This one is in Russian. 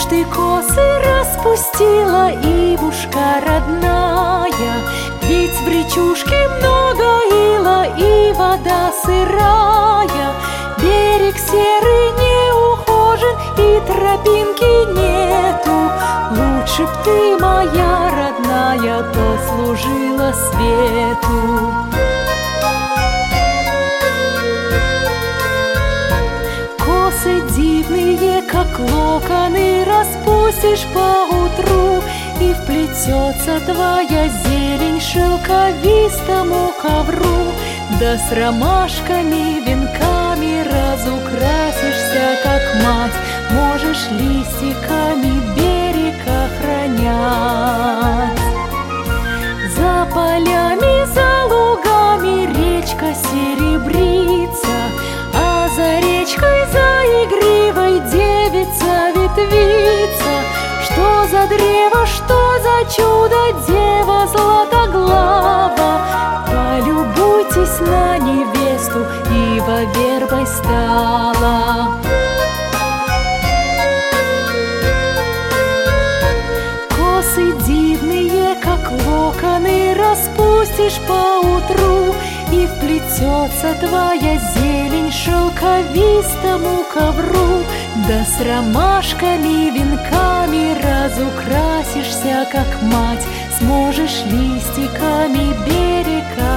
ты косы распустила, ивушка родная? Ведь в речушке много ила и вода сырая. Берег серый не ухожен и тропинки нету. Лучше б ты, моя родная, послужила свету. Косы дивные, как локоны, распустишь поутру, и вплетется твоя зелень шелковистому ковру. Да с ромашками, венками разукрасишься, как мать, можешь листиками берег охранять. За полями, за лугами речка серебрится, а за речкой, за игривой девица ветвится. Что за древо, что за чудо, дева златоглава? Полюбуйтесь на невесту, ива вербой стала. Косы дивные, как локоны, распустишь поутру, и вплетется твоя зелень шелковистому ковру. Да с ромашками, венками разукрасишься, как мать, сможешь листиками берег